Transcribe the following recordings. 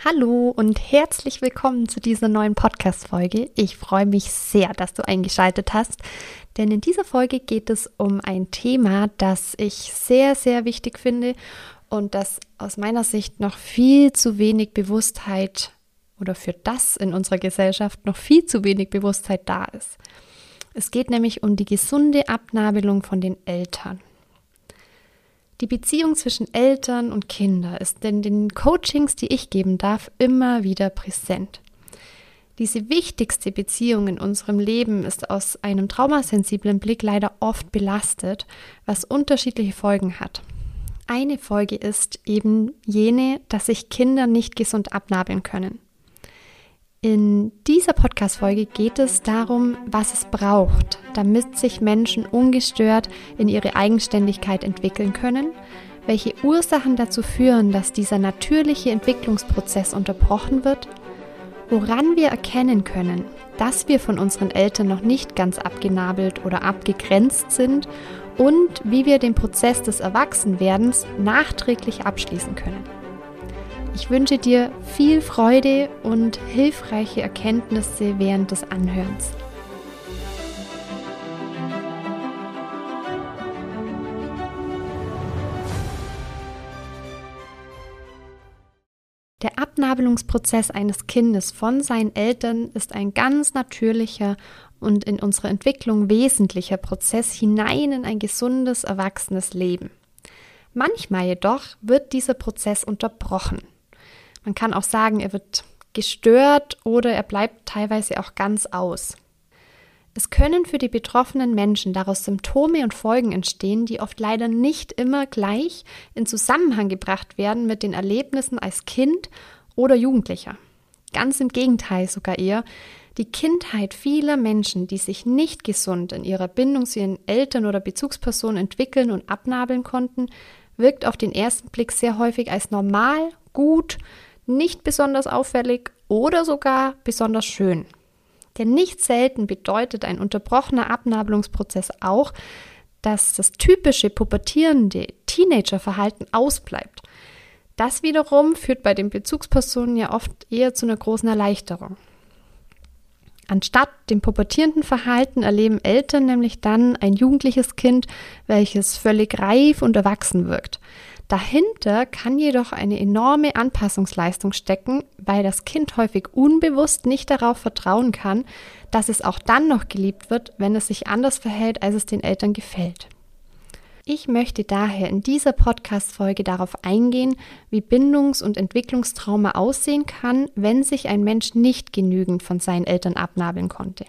Hallo und herzlich willkommen zu dieser neuen Podcast-Folge. Ich freue mich sehr, dass du eingeschaltet hast, denn in dieser Folge geht es um ein Thema, das ich sehr, sehr wichtig finde und das aus meiner Sicht noch viel zu wenig Bewusstheit oder für das in unserer Gesellschaft noch viel zu wenig Bewusstheit da ist. Es geht nämlich um die gesunde Abnabelung von den Eltern. Die Beziehung zwischen Eltern und Kindern ist in den Coachings, die ich geben darf, immer wieder präsent. Diese wichtigste Beziehung in unserem Leben ist aus einem traumasensiblen Blick leider oft belastet, was unterschiedliche Folgen hat. Eine Folge ist eben jene, dass sich Kinder nicht gesund abnabeln können. In dieser Podcast-Folge geht es darum, was es braucht, damit sich Menschen ungestört in ihre Eigenständigkeit entwickeln können, welche Ursachen dazu führen, dass dieser natürliche Entwicklungsprozess unterbrochen wird, woran wir erkennen können, dass wir von unseren Eltern noch nicht ganz abgenabelt oder abgegrenzt sind und wie wir den Prozess des Erwachsenwerdens nachträglich abschließen können. Ich wünsche dir viel Freude und hilfreiche Erkenntnisse während des Anhörens. Der Abnabelungsprozess eines Kindes von seinen Eltern ist ein ganz natürlicher und in unserer Entwicklung wesentlicher Prozess hinein in ein gesundes, erwachsenes Leben. Manchmal jedoch wird dieser Prozess unterbrochen. Man kann auch sagen, er wird gestört oder er bleibt teilweise auch ganz aus. Es können für die betroffenen Menschen daraus Symptome und Folgen entstehen, die oft leider nicht immer gleich in Zusammenhang gebracht werden mit den Erlebnissen als Kind oder Jugendlicher. Ganz im Gegenteil sogar eher. Die Kindheit vieler Menschen, die sich nicht gesund in ihrer Bindung zu ihren Eltern oder Bezugspersonen entwickeln und abnabeln konnten, wirkt auf den ersten Blick sehr häufig als normal, gut, nicht besonders auffällig oder sogar besonders schön. Denn nicht selten bedeutet ein unterbrochener Abnabelungsprozess auch, dass das typische pubertierende Teenagerverhalten ausbleibt. Das wiederum führt bei den Bezugspersonen ja oft eher zu einer großen Erleichterung. Anstatt dem pubertierenden Verhalten erleben Eltern nämlich dann ein jugendliches Kind, welches völlig reif und erwachsen wirkt. Dahinter kann jedoch eine enorme Anpassungsleistung stecken, weil das Kind häufig unbewusst nicht darauf vertrauen kann, dass es auch dann noch geliebt wird, wenn es sich anders verhält, als es den Eltern gefällt. Ich möchte daher in dieser Podcast-Folge darauf eingehen, wie Bindungs- und Entwicklungstrauma aussehen kann, wenn sich ein Mensch nicht genügend von seinen Eltern abnabeln konnte.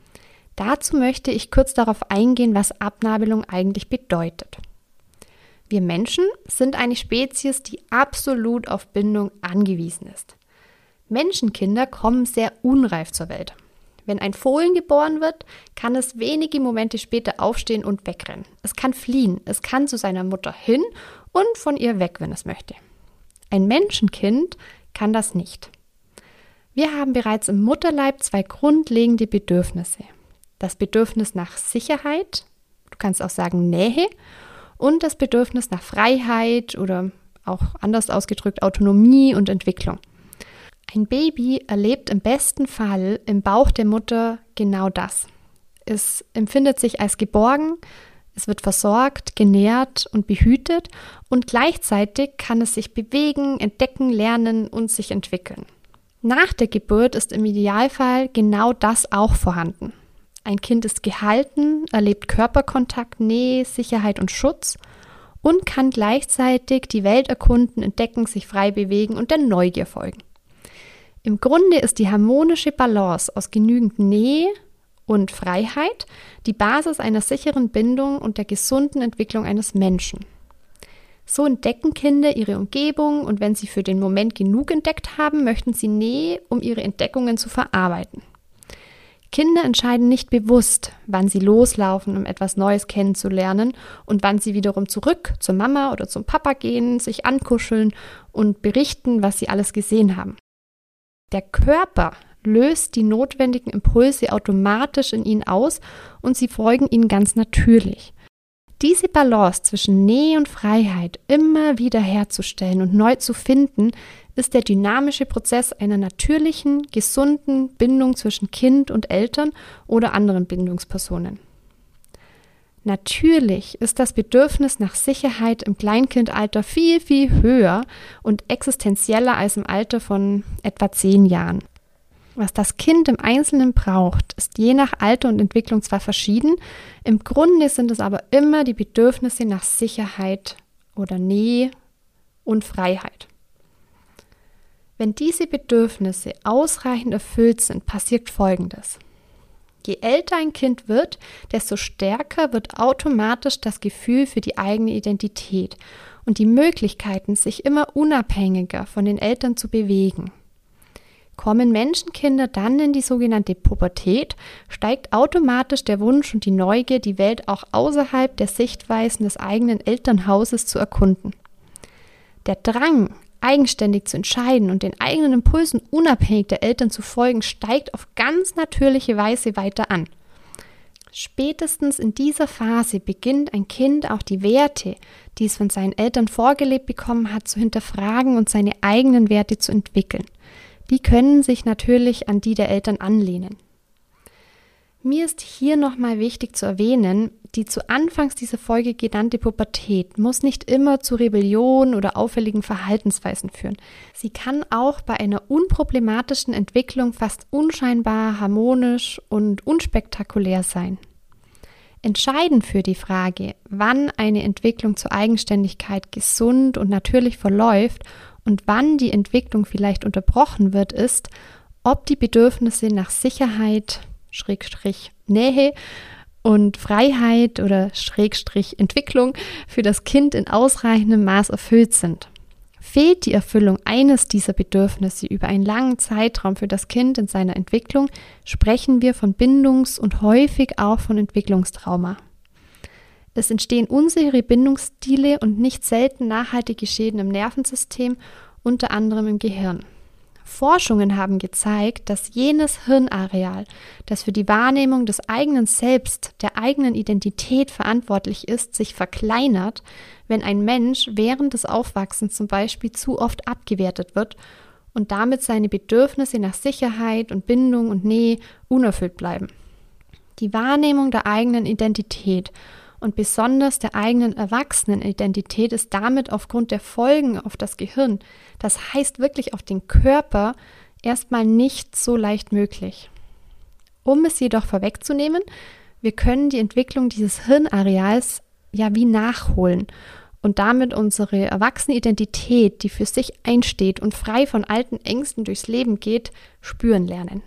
Dazu möchte ich kurz darauf eingehen, was Abnabelung eigentlich bedeutet. Wir Menschen sind eine Spezies, die absolut auf Bindung angewiesen ist. Menschenkinder kommen sehr unreif zur Welt. Wenn ein Fohlen geboren wird, kann es wenige Momente später aufstehen und wegrennen. Es kann fliehen, es kann zu seiner Mutter hin und von ihr weg, wenn es möchte. Ein Menschenkind kann das nicht. Wir haben bereits im Mutterleib zwei grundlegende Bedürfnisse. Das Bedürfnis nach Sicherheit, du kannst auch sagen Nähe, und das Bedürfnis nach Freiheit oder auch anders ausgedrückt Autonomie und Entwicklung. Ein Baby erlebt im besten Fall im Bauch der Mutter genau das. Es empfindet sich als geborgen, es wird versorgt, genährt und behütet und gleichzeitig kann es sich bewegen, entdecken, lernen und sich entwickeln. Nach der Geburt ist im Idealfall genau das auch vorhanden. Ein Kind ist gehalten, erlebt Körperkontakt, Nähe, Sicherheit und Schutz und kann gleichzeitig die Welt erkunden, entdecken, sich frei bewegen und der Neugier folgen. Im Grunde ist die harmonische Balance aus genügend Nähe und Freiheit die Basis einer sicheren Bindung und der gesunden Entwicklung eines Menschen. So entdecken Kinder ihre Umgebung und wenn sie für den Moment genug entdeckt haben, möchten sie Nähe, um ihre Entdeckungen zu verarbeiten. Kinder entscheiden nicht bewusst, wann sie loslaufen, um etwas Neues kennenzulernen und wann sie wiederum zurück zur Mama oder zum Papa gehen, sich ankuscheln und berichten, was sie alles gesehen haben. Der Körper löst die notwendigen Impulse automatisch in ihnen aus und sie folgen ihnen ganz natürlich. Diese Balance zwischen Nähe und Freiheit immer wieder herzustellen und neu zu finden, ist der dynamische Prozess einer natürlichen, gesunden Bindung zwischen Kind und Eltern oder anderen Bindungspersonen. Natürlich ist das Bedürfnis nach Sicherheit im Kleinkindalter viel, viel höher und existenzieller als im Alter von etwa 10 Jahren. Was das Kind im Einzelnen braucht, ist je nach Alter und Entwicklung zwar verschieden, im Grunde sind es aber immer die Bedürfnisse nach Sicherheit oder Nähe und Freiheit. Wenn diese Bedürfnisse ausreichend erfüllt sind, passiert Folgendes. Je älter ein Kind wird, desto stärker wird automatisch das Gefühl für die eigene Identität und die Möglichkeiten, sich immer unabhängiger von den Eltern zu bewegen. Kommen Menschenkinder dann in die sogenannte Pubertät, steigt automatisch der Wunsch und die Neugier, die Welt auch außerhalb der Sichtweisen des eigenen Elternhauses zu erkunden. Der Drang, eigenständig zu entscheiden und den eigenen Impulsen unabhängig der Eltern zu folgen, steigt auf ganz natürliche Weise weiter an. Spätestens in dieser Phase beginnt ein Kind auch die Werte, die es von seinen Eltern vorgelebt bekommen hat, zu hinterfragen und seine eigenen Werte zu entwickeln. Die können sich natürlich an die der Eltern anlehnen. Mir ist hier nochmal wichtig zu erwähnen, die zu Anfangs dieser Folge genannte Pubertät muss nicht immer zu Rebellion oder auffälligen Verhaltensweisen führen. Sie kann auch bei einer unproblematischen Entwicklung fast unscheinbar, harmonisch und unspektakulär sein. Entscheidend für die Frage, wann eine Entwicklung zur Eigenständigkeit gesund und natürlich verläuft und wann die Entwicklung vielleicht unterbrochen wird, ist, ob die Bedürfnisse nach Sicherheit, Nähe und Freiheit oder Entwicklung für das Kind in ausreichendem Maß erfüllt sind. Fehlt die Erfüllung eines dieser Bedürfnisse über einen langen Zeitraum für das Kind in seiner Entwicklung, sprechen wir von Bindungs- und häufig auch von Entwicklungstrauma. Es entstehen unsichere Bindungsstile und nicht selten nachhaltige Schäden im Nervensystem, unter anderem im Gehirn. Forschungen haben gezeigt, dass jenes Hirnareal, das für die Wahrnehmung des eigenen Selbst, der eigenen Identität verantwortlich ist, sich verkleinert, wenn ein Mensch während des Aufwachsens zum Beispiel zu oft abgewertet wird und damit seine Bedürfnisse nach Sicherheit und Bindung und Nähe unerfüllt bleiben. Die Wahrnehmung der eigenen Identität und besonders der eigenen Erwachsenenidentität ist damit aufgrund der Folgen auf das Gehirn, das heißt wirklich auf den Körper, erstmal nicht so leicht möglich. Um es jedoch vorwegzunehmen, wir können die Entwicklung dieses Hirnareals ja wie nachholen und damit unsere Erwachsenenidentität, die für sich einsteht und frei von alten Ängsten durchs Leben geht, spüren lernen.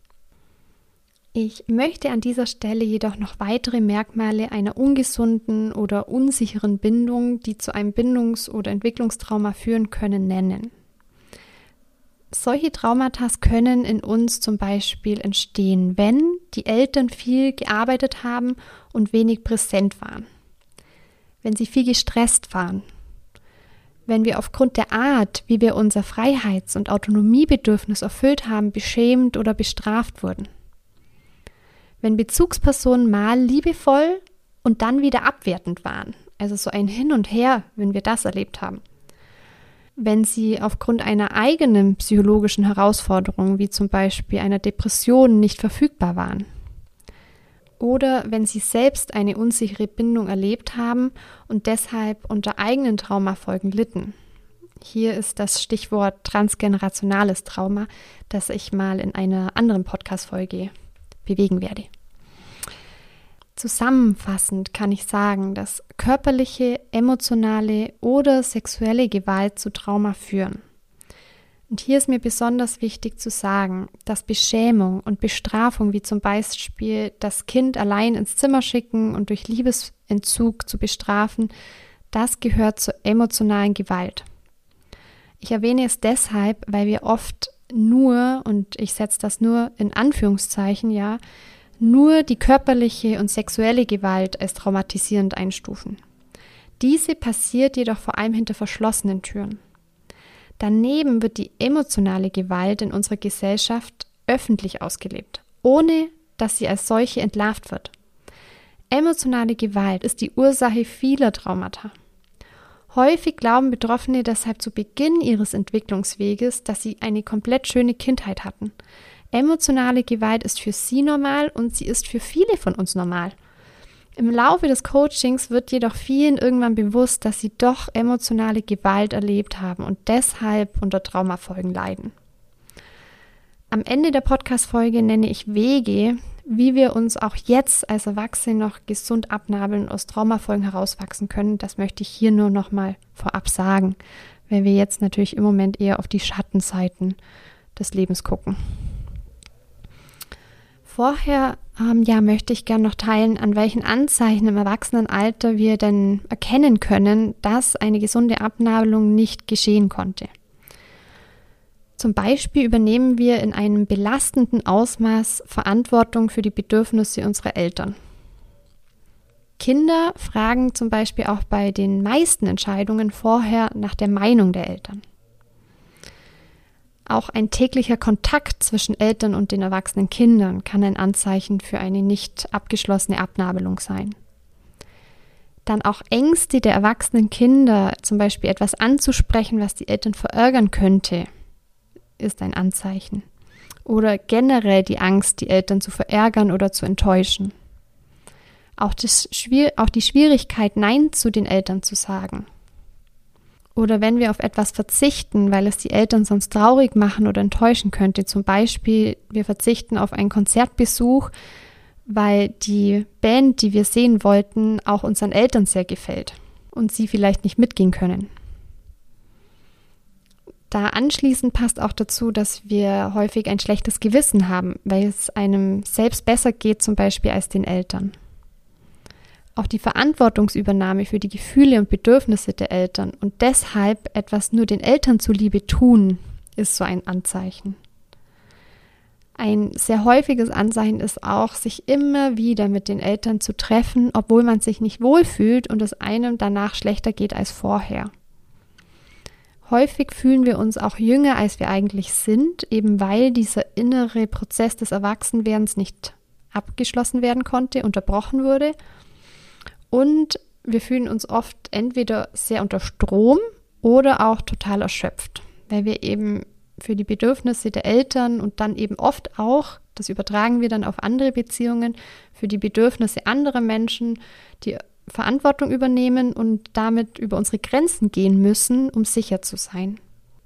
Ich möchte an dieser Stelle jedoch noch weitere Merkmale einer ungesunden oder unsicheren Bindung, die zu einem Bindungs- oder Entwicklungstrauma führen können, nennen. Solche Traumata können in uns zum Beispiel entstehen, wenn die Eltern viel gearbeitet haben und wenig präsent waren, wenn sie viel gestresst waren, wenn wir aufgrund der Art, wie wir unser Freiheits- und Autonomiebedürfnis erfüllt haben, beschämt oder bestraft wurden. Wenn Bezugspersonen mal liebevoll und dann wieder abwertend waren, also so ein Hin und Her, wenn wir das erlebt haben. Wenn sie aufgrund einer eigenen psychologischen Herausforderung, wie zum Beispiel einer Depression, nicht verfügbar waren. Oder wenn sie selbst eine unsichere Bindung erlebt haben und deshalb unter eigenen Traumafolgen litten. Hier ist das Stichwort transgenerationales Trauma, das ich mal in einer anderen Podcast-Folge bewegen werde. Zusammenfassend kann ich sagen, dass körperliche, emotionale oder sexuelle Gewalt zu Trauma führen. Und hier ist mir besonders wichtig zu sagen, dass Beschämung und Bestrafung, wie zum Beispiel das Kind allein ins Zimmer schicken und durch Liebesentzug zu bestrafen, das gehört zur emotionalen Gewalt. Ich erwähne es deshalb, weil wir oft nur, und ich setze das nur in Anführungszeichen, nur die körperliche und sexuelle Gewalt als traumatisierend einstufen. Diese passiert jedoch vor allem hinter verschlossenen Türen. Daneben wird die emotionale Gewalt in unserer Gesellschaft öffentlich ausgelebt, ohne dass sie als solche entlarvt wird. Emotionale Gewalt ist die Ursache vieler Traumata. Häufig glauben Betroffene deshalb zu Beginn ihres Entwicklungsweges, dass sie eine komplett schöne Kindheit hatten. Emotionale Gewalt ist für sie normal und sie ist für viele von uns normal. Im Laufe des Coachings wird jedoch vielen irgendwann bewusst, dass sie doch emotionale Gewalt erlebt haben und deshalb unter Traumafolgen leiden. Am Ende der Podcast-Folge nenne ich Wege, wie wir uns auch jetzt als Erwachsene noch gesund abnabeln und aus Traumafolgen herauswachsen können. Das möchte ich hier nur noch mal vorab sagen, weil wir jetzt natürlich im Moment eher auf die Schattenseiten des Lebens gucken. Vorher möchte ich gerne noch teilen, an welchen Anzeichen im Erwachsenenalter wir denn erkennen können, dass eine gesunde Abnabelung nicht geschehen konnte. Zum Beispiel übernehmen wir in einem belastenden Ausmaß Verantwortung für die Bedürfnisse unserer Eltern. Kinder fragen zum Beispiel auch bei den meisten Entscheidungen vorher nach der Meinung der Eltern. Auch ein täglicher Kontakt zwischen Eltern und den erwachsenen Kindern kann ein Anzeichen für eine nicht abgeschlossene Abnabelung sein. Dann auch Ängste der erwachsenen Kinder, zum Beispiel etwas anzusprechen, was die Eltern verärgern könnte, ist ein Anzeichen. Oder generell die Angst, die Eltern zu verärgern oder zu enttäuschen. Auch die Schwierigkeit, Nein zu den Eltern zu sagen. Oder wenn wir auf etwas verzichten, weil es die Eltern sonst traurig machen oder enttäuschen könnte. Zum Beispiel, wir verzichten auf einen Konzertbesuch, weil die Band, die wir sehen wollten, auch unseren Eltern sehr gefällt und sie vielleicht nicht mitgehen können. Da anschließend passt auch dazu, dass wir häufig ein schlechtes Gewissen haben, weil es einem selbst besser geht, zum Beispiel als den Eltern. Auch die Verantwortungsübernahme für die Gefühle und Bedürfnisse der Eltern und deshalb etwas nur den Eltern zuliebe tun, ist so ein Anzeichen. Ein sehr häufiges Anzeichen ist auch, sich immer wieder mit den Eltern zu treffen, obwohl man sich nicht wohlfühlt und es einem danach schlechter geht als vorher. Häufig fühlen wir uns auch jünger, als wir eigentlich sind, eben weil dieser innere Prozess des Erwachsenwerdens nicht abgeschlossen werden konnte, unterbrochen wurde. Und wir fühlen uns oft entweder sehr unter Strom oder auch total erschöpft, weil wir eben für die Bedürfnisse der Eltern und dann eben oft auch, das übertragen wir dann auf andere Beziehungen, für die Bedürfnisse anderer Menschen, die Verantwortung übernehmen und damit über unsere Grenzen gehen müssen, um sicher zu sein.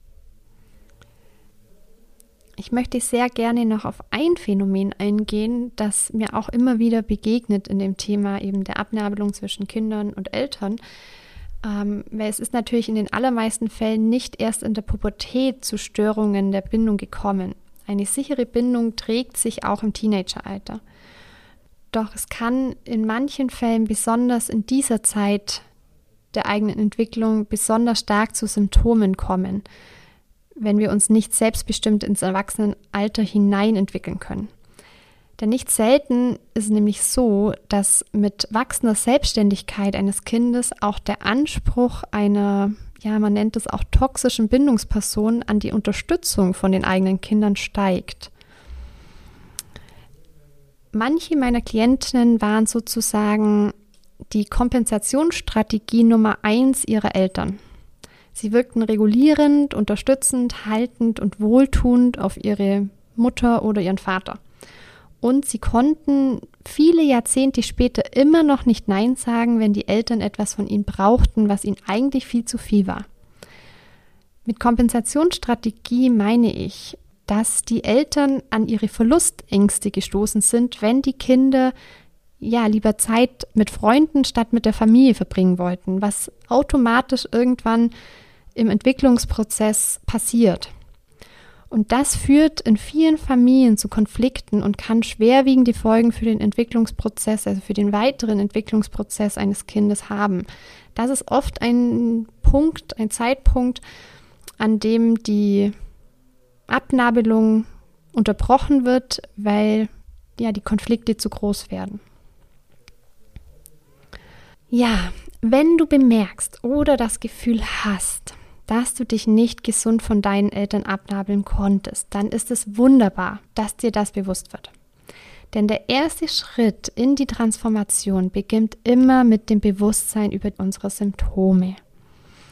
Ich möchte sehr gerne noch auf ein Phänomen eingehen, das mir auch immer wieder begegnet in dem Thema eben der Abnabelung zwischen Kindern und Eltern. Weil es ist natürlich in den allermeisten Fällen nicht erst in der Pubertät zu Störungen der Bindung gekommen. Eine sichere Bindung trägt sich auch im Teenageralter. Doch es kann in manchen Fällen, besonders in dieser Zeit der eigenen Entwicklung, besonders stark zu Symptomen kommen, wenn wir uns nicht selbstbestimmt ins Erwachsenenalter hinein entwickeln können. Denn nicht selten ist es nämlich so, dass mit wachsender Selbstständigkeit eines Kindes auch der Anspruch einer, man nennt es auch toxischen Bindungsperson an die Unterstützung von den eigenen Kindern steigt. Manche meiner Klientinnen waren sozusagen die Kompensationsstrategie Nummer 1 ihrer Eltern. Sie wirkten regulierend, unterstützend, haltend und wohltuend auf ihre Mutter oder ihren Vater. Und sie konnten viele Jahrzehnte später immer noch nicht Nein sagen, wenn die Eltern etwas von ihnen brauchten, was ihnen eigentlich viel zu viel war. Mit Kompensationsstrategie meine ich, dass die Eltern an ihre Verlustängste gestoßen sind, wenn die Kinder lieber Zeit mit Freunden statt mit der Familie verbringen wollten, was automatisch irgendwann im Entwicklungsprozess passiert. Und das führt in vielen Familien zu Konflikten und kann schwerwiegende Folgen für den Entwicklungsprozess, also für den weiteren Entwicklungsprozess eines Kindes haben. Das ist oft ein Zeitpunkt, an dem die Abnabelung unterbrochen wird, weil die Konflikte zu groß werden. Ja, wenn du bemerkst oder das Gefühl hast, dass du dich nicht gesund von deinen Eltern abnabeln konntest, dann ist es wunderbar, dass dir das bewusst wird. Denn der erste Schritt in die Transformation beginnt immer mit dem Bewusstsein über unsere Symptome.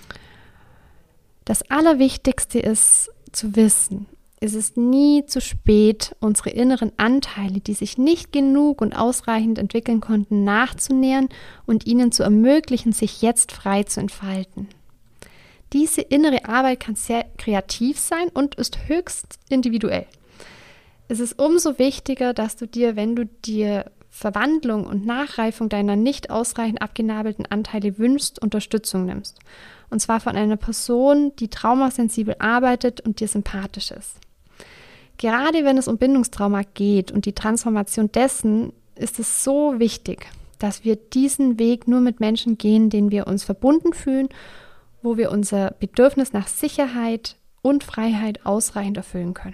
Das Allerwichtigste ist zu wissen, es ist nie zu spät, unsere inneren Anteile, die sich nicht genug und ausreichend entwickeln konnten, nachzunähern und ihnen zu ermöglichen, sich jetzt frei zu entfalten. Diese innere Arbeit kann sehr kreativ sein und ist höchst individuell. Es ist umso wichtiger, dass du dir, wenn du dir Verwandlung und Nachreifung deiner nicht ausreichend abgenabelten Anteile wünschst, Unterstützung nimmst. Und zwar von einer Person, die traumasensibel arbeitet und dir sympathisch ist. Gerade wenn es um Bindungstrauma geht und die Transformation dessen, ist es so wichtig, dass wir diesen Weg nur mit Menschen gehen, denen wir uns verbunden fühlen, wo wir unser Bedürfnis nach Sicherheit und Freiheit ausreichend erfüllen können.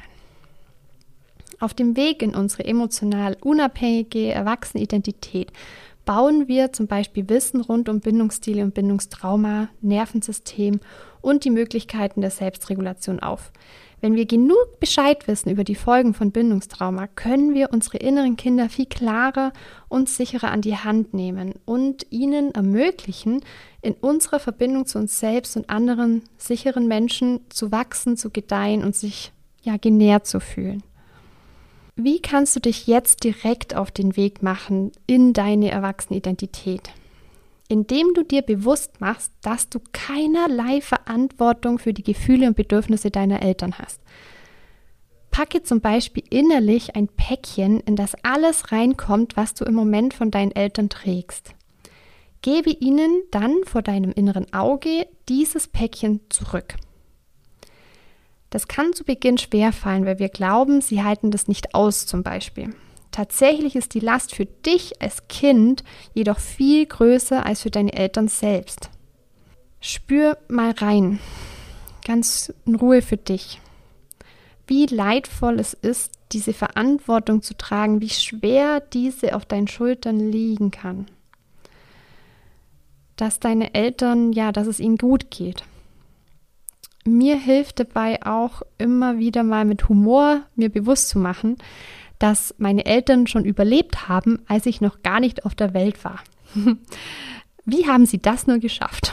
Auf dem Weg in unsere emotional unabhängige Erwachsenenidentität bauen wir zum Beispiel Wissen rund um Bindungsstile und Bindungstrauma, Nervensystem und die Möglichkeiten der Selbstregulation auf. Wenn wir genug Bescheid wissen über die Folgen von Bindungstrauma, können wir unsere inneren Kinder viel klarer und sicherer an die Hand nehmen und ihnen ermöglichen, in unserer Verbindung zu uns selbst und anderen sicheren Menschen zu wachsen, zu gedeihen und sich genährt zu fühlen. Wie kannst du dich jetzt direkt auf den Weg machen in deine Erwachsenenidentität? Indem du dir bewusst machst, dass du keinerlei Verantwortung für die Gefühle und Bedürfnisse deiner Eltern hast. Packe zum Beispiel innerlich ein Päckchen, in das alles reinkommt, was du im Moment von deinen Eltern trägst. Gebe ihnen dann vor deinem inneren Auge dieses Päckchen zurück. Das kann zu Beginn schwerfallen, weil wir glauben, sie halten das nicht aus zum Beispiel. Tatsächlich ist die Last für dich als Kind jedoch viel größer als für deine Eltern selbst. Spür mal rein, ganz in Ruhe für dich, wie leidvoll es ist, diese Verantwortung zu tragen, wie schwer diese auf deinen Schultern liegen kann. Dass deine Eltern, dass es ihnen gut geht. Mir hilft dabei auch immer wieder mal mit Humor mir bewusst zu machen, dass meine Eltern schon überlebt haben, als ich noch gar nicht auf der Welt war. Wie haben sie das nur geschafft?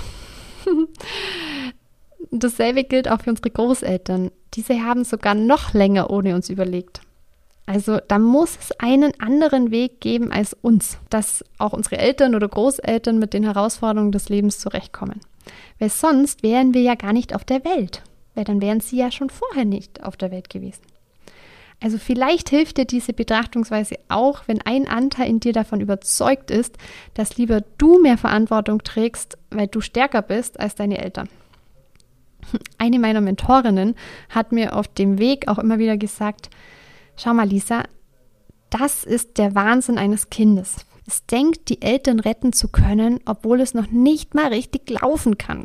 Dasselbe gilt auch für unsere Großeltern. Diese haben sogar noch länger ohne uns überlegt. Also da muss es einen anderen Weg geben als uns, dass auch unsere Eltern oder Großeltern mit den Herausforderungen des Lebens zurechtkommen. Weil sonst wären wir ja gar nicht auf der Welt, weil dann wären sie ja schon vorher nicht auf der Welt gewesen. Also vielleicht hilft dir diese Betrachtungsweise auch, wenn ein Anteil in dir davon überzeugt ist, dass lieber du mehr Verantwortung trägst, weil du stärker bist als deine Eltern. Eine meiner Mentorinnen hat mir auf dem Weg auch immer wieder gesagt, schau mal Lisa, das ist der Wahnsinn eines Kindes. Es denkt, die Eltern retten zu können, obwohl es noch nicht mal richtig laufen kann.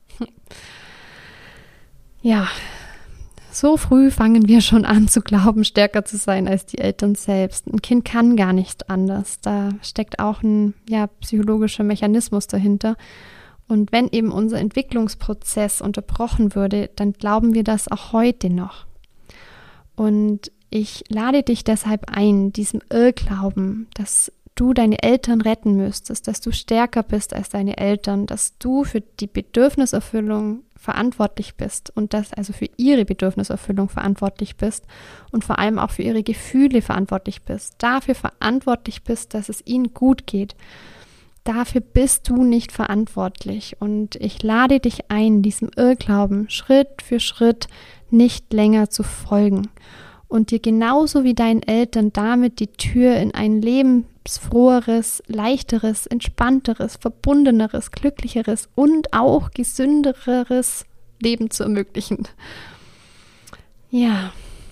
Ja, so früh fangen wir schon an zu glauben, stärker zu sein als die Eltern selbst. Ein Kind kann gar nicht anders. Da steckt auch ein psychologischer Mechanismus dahinter. Und wenn eben unser Entwicklungsprozess unterbrochen würde, dann glauben wir das auch heute noch. Und ich lade dich deshalb ein, diesem Irrglauben, dass du deine Eltern retten müsstest, dass du stärker bist als deine Eltern, dass du für die Bedürfniserfüllung verantwortlich bist und dass also für ihre Bedürfniserfüllung verantwortlich bist und vor allem auch für ihre Gefühle verantwortlich bist, dafür verantwortlich bist, dass es ihnen gut geht. Dafür bist du nicht verantwortlich und ich lade dich ein, diesem Irrglauben Schritt für Schritt nicht länger zu folgen und dir genauso wie deinen Eltern damit die Tür in ein lebensfroheres, leichteres, entspannteres, verbundeneres, glücklicheres und auch gesündereres Leben zu ermöglichen. Ja,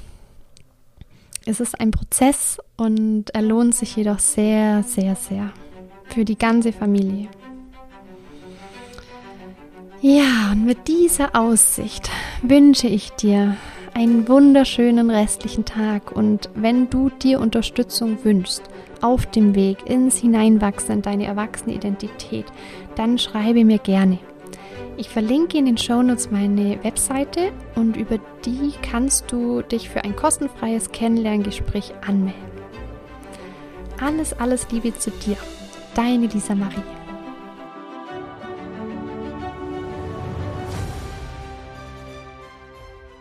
es ist ein Prozess und er lohnt sich jedoch sehr, sehr, sehr für die ganze Familie. Ja, und mit dieser Aussicht wünsche ich dir einen wunderschönen restlichen Tag und wenn du dir Unterstützung wünschst auf dem Weg ins Hineinwachsen in deine Erwachsenenidentität, dann schreibe mir gerne. Ich verlinke in den Shownotes meine Webseite und über die kannst du dich für ein kostenfreies Kennenlerngespräch anmelden. Alles Liebe zu dir, deine Lisa Marie.